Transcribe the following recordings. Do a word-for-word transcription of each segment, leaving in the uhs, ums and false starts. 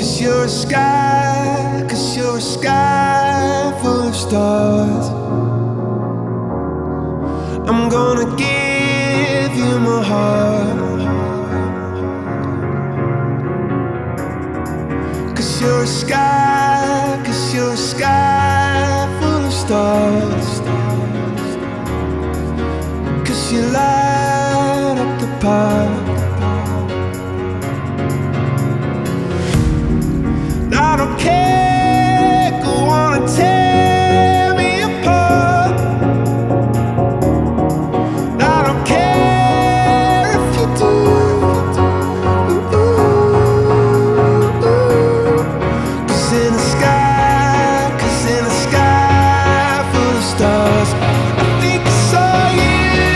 'Cause you're a sky, 'cause you're a sky full of stars. I'm gonna give you my heart. 'Cause you're a sky, 'cause you're a sky full of stars. 'Cause you light up the park. I don't care, go on and tear me apart. I don't care if you do. Cause in the sky, cause in the sky full of stars, I think I saw you.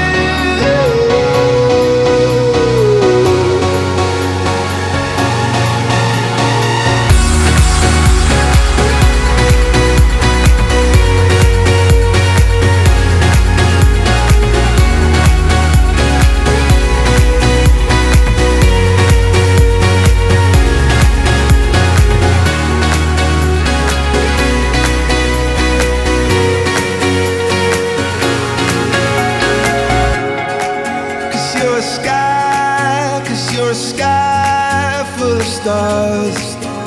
You're a sky, 'cause you're a sky full of stars.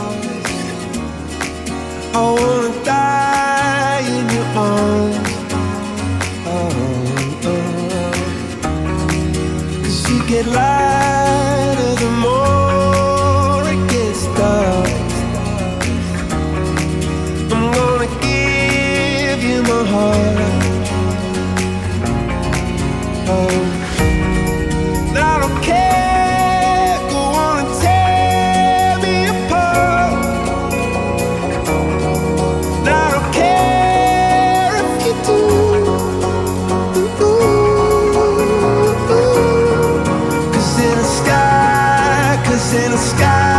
I wanna die in your arms. Oh, oh. 'Cause you get lighter the more it gets dark. I'm gonna give you my heart. Oh, I don't care, go on and tear me apart. I don't care if you do. Cause in the sky, cause in the sky